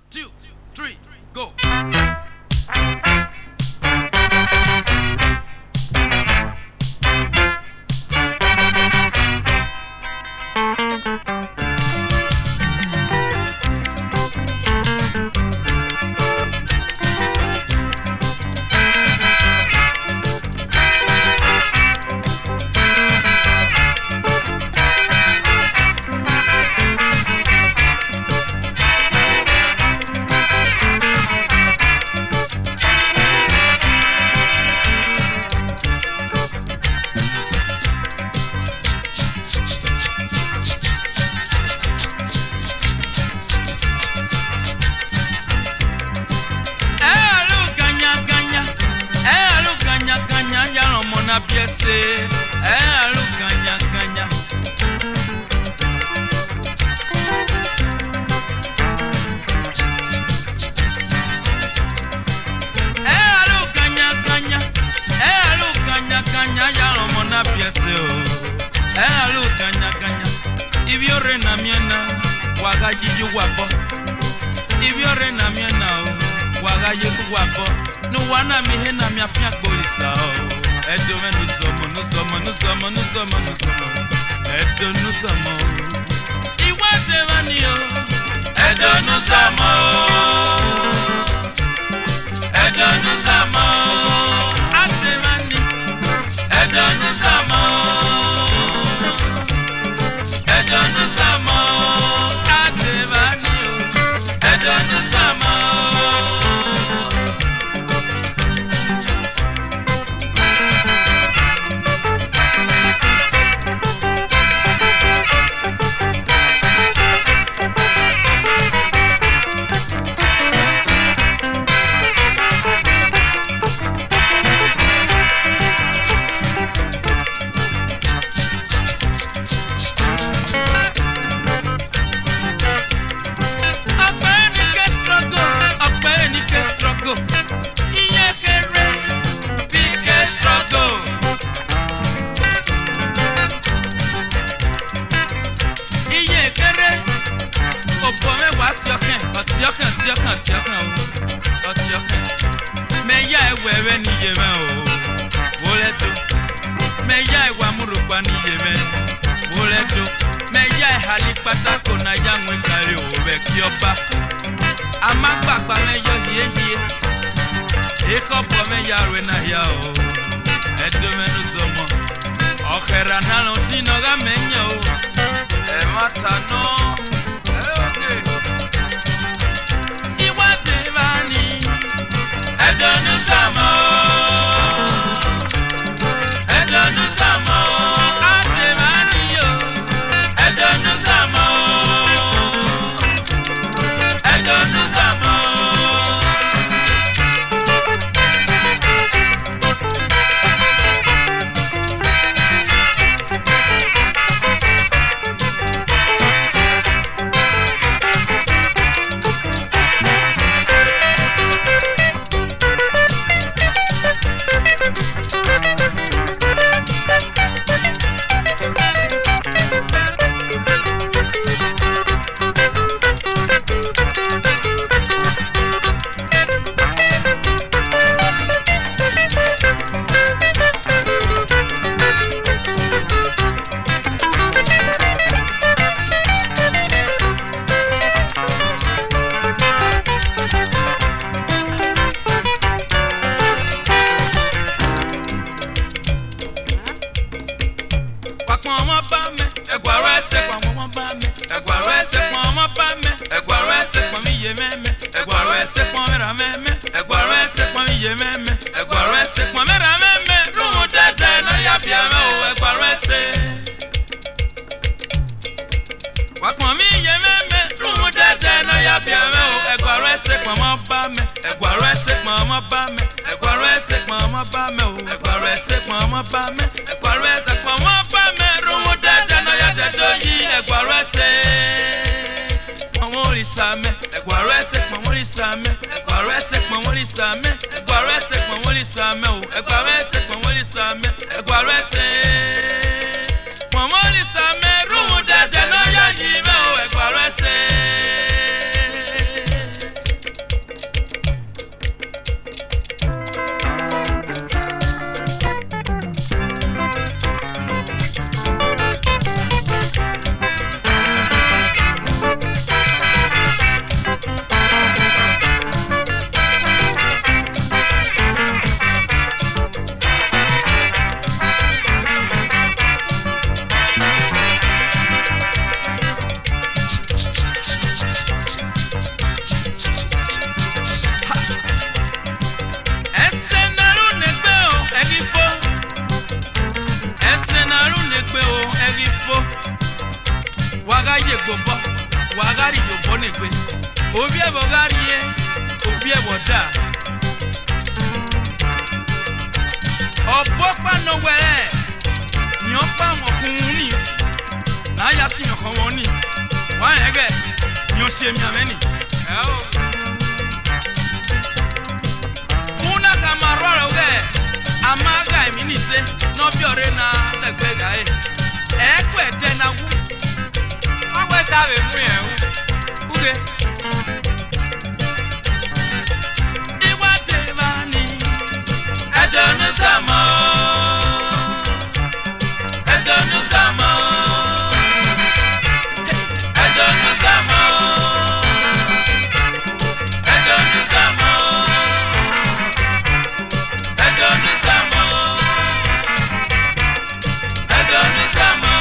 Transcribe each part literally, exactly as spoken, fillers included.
two, three, go. Piese, eh, alu ganya ganya. Eh, alu ganya ganya, eh, alu ganya ganya, ya lo mona piese o. Eh, alu ganya ganya. Ibiore na miena, waga jiju wapo. Ibiore na miena o, waga jiju wapo. No wana mi hena mi afia polisa o. Edo me nous sommes, nous sommes, nous sommes, nous sommes, nous sommes. Edo nous sommes. Iwa te vanio. Edo nous sommes. Edo nous sommes. Ate vani. Edo nous sommes. Edo nous sommes. Ate vanio. Edo nous sommes. ye gbombo wagari yo bonegbe obi e bogari ye obi e boda obopa no were ni opa won kun ni na ya si yan kan won ni wa ege ni o se mi ameni e o una camarora oge amaga mi ni se no bi ore na legbe ga e e ku e de na wu agbe ta be mu yen u uge iwa te ba ni e do nu samo e do nu samo e do nu samo e do nu samo e do nu samo e do nu samo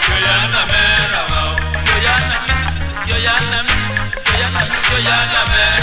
Yo ya no me